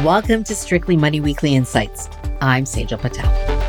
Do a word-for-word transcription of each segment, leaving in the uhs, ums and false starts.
Welcome to Strictly Money Weekly Insights. I'm Sejal Patel.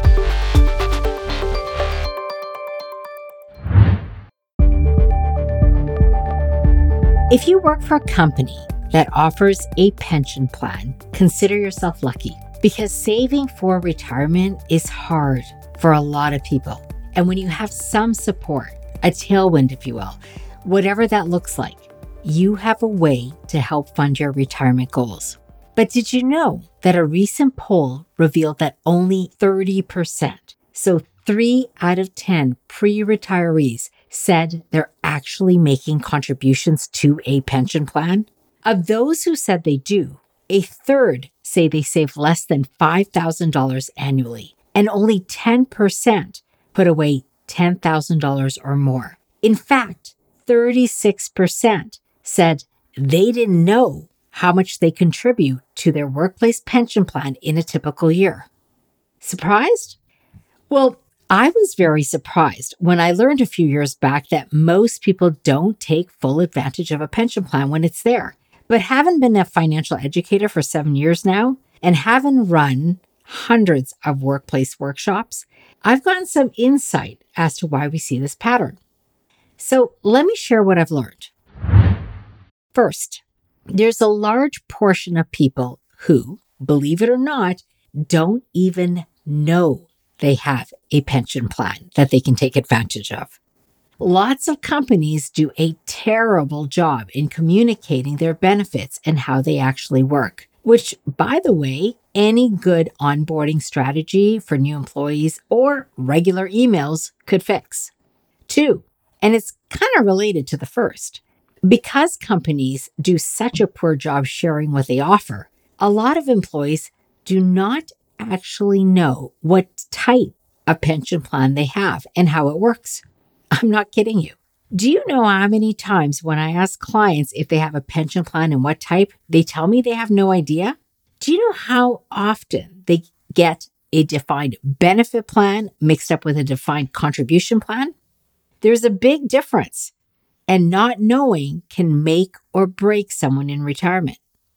If you work for a company that offers a pension plan, consider yourself lucky because saving for retirement is hard for a lot of people. And when you have some support, a tailwind, if you will, whatever that looks like, you have a way to help fund your retirement goals. But did you know that a recent poll revealed that only thirty percent, so three out of ten pre-retirees said they're actually making contributions to a pension plan? Of those who said they do, a third say they save less than five thousand dollars annually, and only ten percent put away ten thousand dollars or more. In fact, thirty-six percent said they didn't know how much they contribute to their workplace pension plan in a typical year. Surprised? Well, I was very surprised when I learned a few years back that most people don't take full advantage of a pension plan when it's there. But having been a financial educator for seven years now and having run hundreds of workplace workshops, I've gotten some insight as to why we see this pattern. So let me share what I've learned. First, there's a large portion of people who, believe it or not, don't even know they have a pension plan that they can take advantage of. Lots of companies do a terrible job in communicating their benefits and how they actually work, which, by the way, any good onboarding strategy for new employees or regular emails could fix. Two, and it's kind of related to the first, because companies do such a poor job sharing what they offer, a lot of employees do not actually know what type of pension plan they have and how it works. I'm not kidding you. Do you know how many times when I ask clients if they have a pension plan and what type, they tell me they have no idea? Do you know how often they get a defined benefit plan mixed up with a defined contribution plan? There's a big difference. And not knowing can make or break someone in retirement.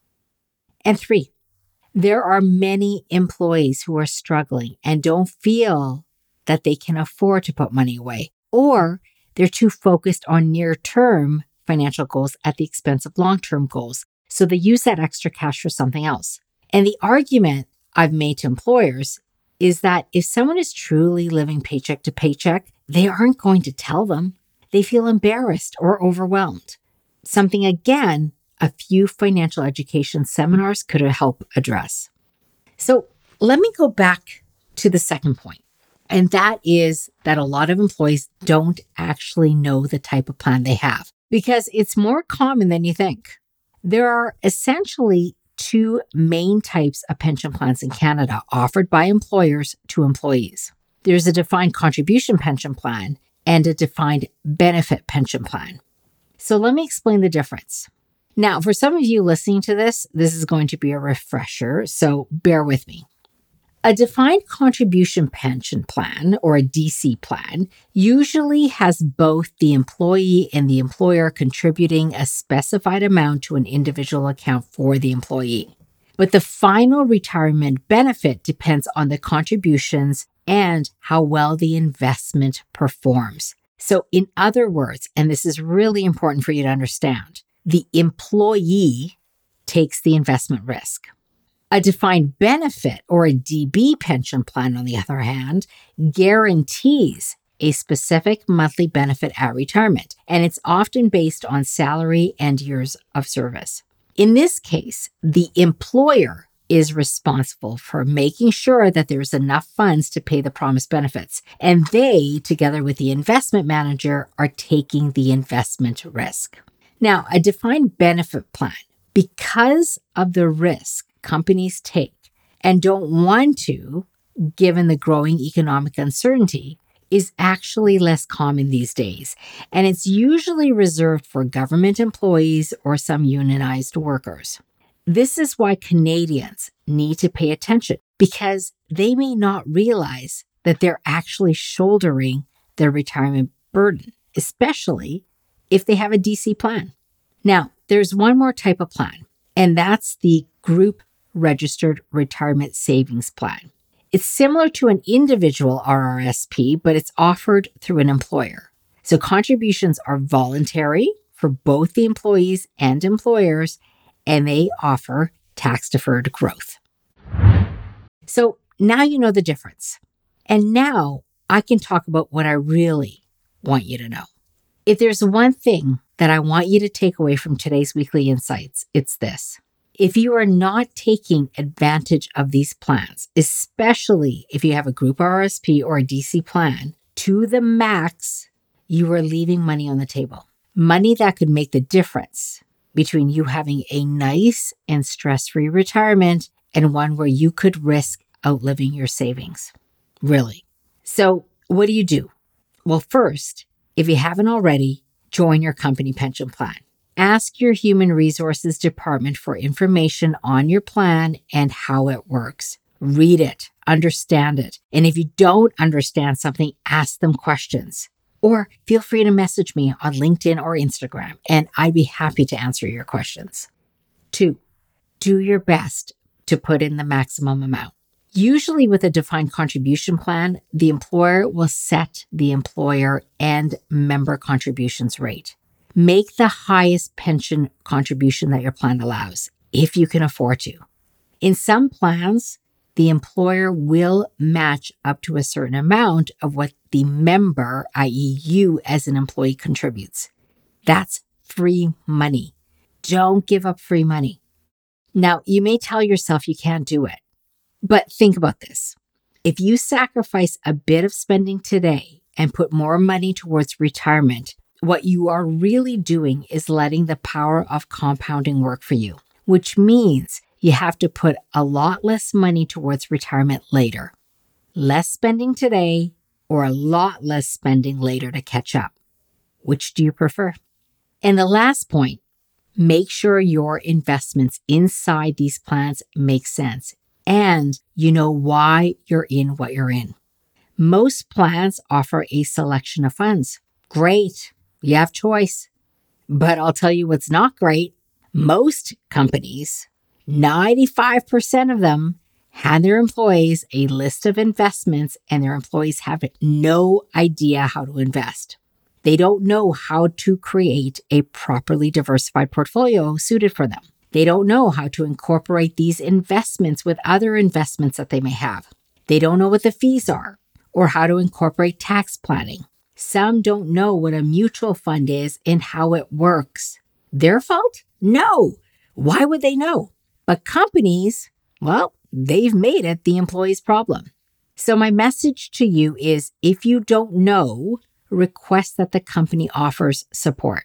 And three, there are many employees who are struggling and don't feel that they can afford to put money away, or they're too focused on near-term financial goals at the expense of long-term goals. So they use that extra cash for something else. And the argument I've made to employers is that if someone is truly living paycheck to paycheck, they aren't going to tell them. They feel embarrassed or overwhelmed. Something, again, a few financial education seminars could help address. So let me go back to the second point, and that is that a lot of employees don't actually know the type of plan they have because it's more common than you think. There are essentially two main types of pension plans in Canada offered by employers to employees. There's a defined contribution pension plan and a defined benefit pension plan. So let me explain the difference. Now, for some of you listening to this, this is going to be a refresher, so bear with me. A defined contribution pension plan, or a D C plan, usually has both the employee and the employer contributing a specified amount to an individual account for the employee. But the final retirement benefit depends on the contributions and how well the investment performs. So in other words, and this is really important for you to understand, the employee takes the investment risk. A defined benefit, or a D B pension plan, on the other hand, guarantees a specific monthly benefit at retirement, and it's often based on salary and years of service. In this case, the employer is responsible for making sure that there's enough funds to pay the promised benefits. And they, together with the investment manager, are taking the investment risk. Now, a defined benefit plan, because of the risk companies take and don't want to, given the growing economic uncertainty, is actually less common these days. And it's usually reserved for government employees or some unionized workers. This is why Canadians need to pay attention because they may not realize that they're actually shouldering their retirement burden, especially if they have a D C plan. Now, there's one more type of plan, and that's the group registered retirement savings plan. It's similar to an individual R R S P, but it's offered through an employer. So contributions are voluntary for both the employees and employers, and they offer tax-deferred growth. So now you know the difference. And now I can talk about what I really want you to know. If there's one thing that I want you to take away from today's weekly insights, it's this. If you are not taking advantage of these plans, especially if you have a group R R S P or a D C plan, to the max, you are leaving money on the table. Money that could make the difference between you having a nice and stress-free retirement and one where you could risk outliving your savings. Really. So what do you do? Well, first, if you haven't already, join your company pension plan. Ask your human resources department for information on your plan and how it works. Read it, understand it. And if you don't understand something, ask them questions. Or feel free to message me on LinkedIn or Instagram, and I'd be happy to answer your questions. Two, do your best to put in the maximum amount. Usually with a defined contribution plan, the employer will set the employer and member contributions rate. Make the highest pension contribution that your plan allows, if you can afford to. In some plans, the employer will match up to a certain amount of what the member, that is you as an employee, contributes. That's free money. Don't give up free money. Now, you may tell yourself you can't do it, but think about this. If you sacrifice a bit of spending today and put more money towards retirement, what you are really doing is letting the power of compounding work for you, which means you have to put a lot less money towards retirement later. Less spending today or a lot less spending later to catch up. Which do you prefer? And the last point, make sure your investments inside these plans make sense and you know why you're in what you're in. Most plans offer a selection of funds. Great, you have choice. But I'll tell you what's not great. Most companies, ninety-five percent of them, hand their employees a list of investments and their employees have no idea how to invest. They don't know how to create a properly diversified portfolio suited for them. They don't know how to incorporate these investments with other investments that they may have. They don't know what the fees are or how to incorporate tax planning. Some don't know what a mutual fund is and how it works. Their fault? No. Why would they know? But companies, well, they've made it the employee's problem. So my message to you is if you don't know, request that the company offers support.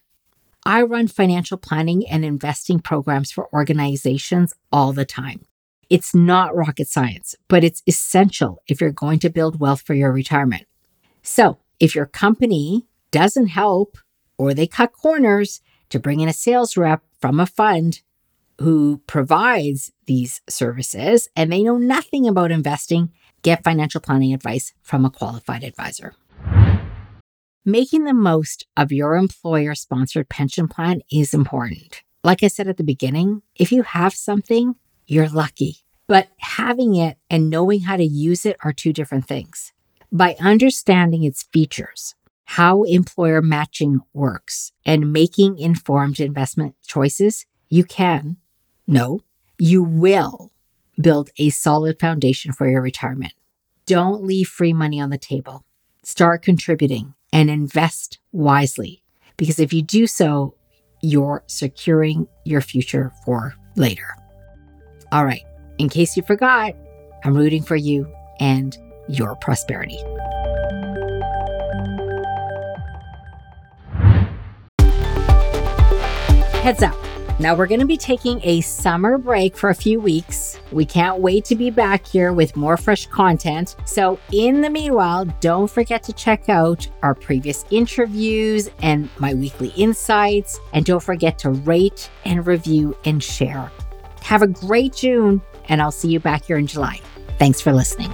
I run financial planning and investing programs for organizations all the time. It's not rocket science, but it's essential if you're going to build wealth for your retirement. So if your company doesn't help or they cut corners to bring in a sales rep from a fund who provides these services and they know nothing about investing, get financial planning advice from a qualified advisor. Making the most of your employer-sponsored pension plan is important. Like I said at the beginning, if you have something, you're lucky. But having it and knowing how to use it are two different things. By understanding its features, how employer matching works, and making informed investment choices, you can, no, you will build a solid foundation for your retirement. Don't leave free money on the table. Start contributing and invest wisely, because if you do so, you're securing your future for later. All right, in case you forgot, I'm rooting for you and your prosperity. Heads up. Now we're going to be taking a summer break for a few weeks. We can't wait to be back here with more fresh content. So in the meanwhile, don't forget to check out our previous interviews and my weekly insights. And don't forget to rate and review and share. Have a great June, and I'll see you back here in July. Thanks for listening.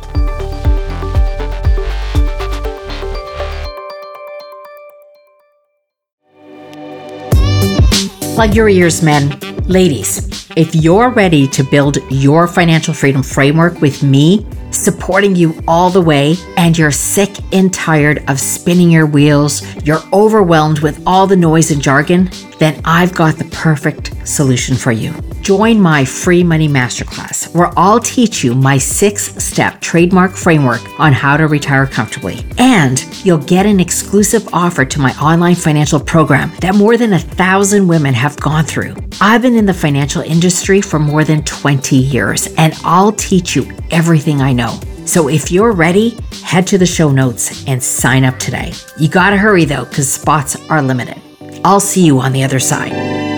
Plug your ears, men. Ladies, If you're ready to build your financial freedom framework with me, supporting you all the way, and you're sick and tired of spinning your wheels, you're overwhelmed with all the noise and jargon, then I've got the perfect solution for you. Join my free money masterclass, where I'll teach you my six-step trademark framework on how to retire comfortably. And you'll get an exclusive offer to my online financial program that more than a thousand women have gone through. I've been in the financial industry for more than twenty years, and I'll teach you everything I know. So if you're ready, head to the show notes and sign up today. You gotta hurry though, because spots are limited. I'll see you on the other side.